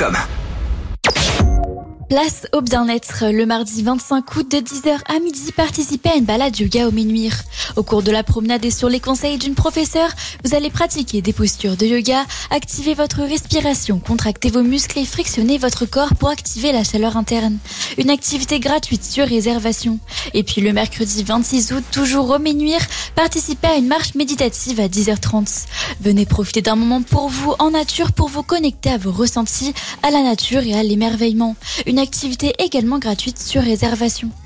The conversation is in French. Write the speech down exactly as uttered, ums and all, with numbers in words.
com. Place au bien-être. Le mardi vingt-cinq août de dix heures à midi, participez à une balade yoga au Ménuire. Au cours de la promenade et sur les conseils d'une professeure, vous allez pratiquer des postures de yoga, activer votre respiration, contracter vos muscles et frictionner votre corps pour activer la chaleur interne. Une activité gratuite sur réservation. Et puis le mercredi vingt-six août, toujours au Ménuire, participez à une marche méditative à dix heures trente. Venez profiter d'un moment pour vous en nature pour vous connecter à vos ressentis, à la nature et à l'émerveillement. Une activité également gratuite sur réservation.